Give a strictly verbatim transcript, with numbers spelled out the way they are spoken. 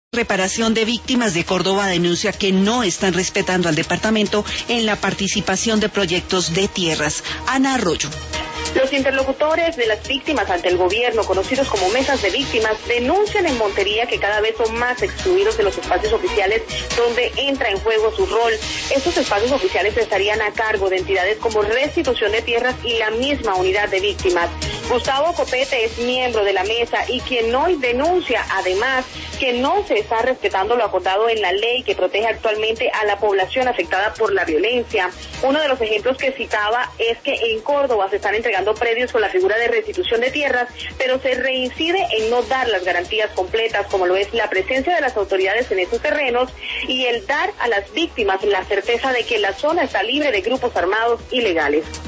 Reparación de Víctimas de Córdoba denuncia que no están respetando al departamento en la participación de proyectos de tierras. Ana Arroyo. Los interlocutores de las víctimas ante el gobierno, conocidos como mesas de víctimas, denuncian en Montería que cada vez son más excluidos de los espacios oficiales donde entra en juego su rol. Estos espacios oficiales estarían a cargo de entidades como Restitución de Tierras y la misma Unidad de Víctimas. Gustavo Copete es miembro de la mesa y quien hoy denuncia además que no se está respetando lo acotado en la ley que protege actualmente a la población afectada por la violencia. Uno de los ejemplos que citaba es que en Córdoba se están entregando predios con la figura de restitución de tierras, pero se reincide en no dar las garantías completas, como lo es la presencia de las autoridades en esos terrenos y el dar a las víctimas la certeza de que la zona está libre de grupos armados ilegales.